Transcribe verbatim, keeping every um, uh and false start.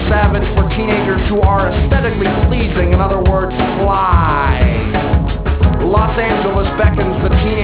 Savage for teenagers who are aesthetically pleasing, in other words, fly. Los Angeles beckons the teenagers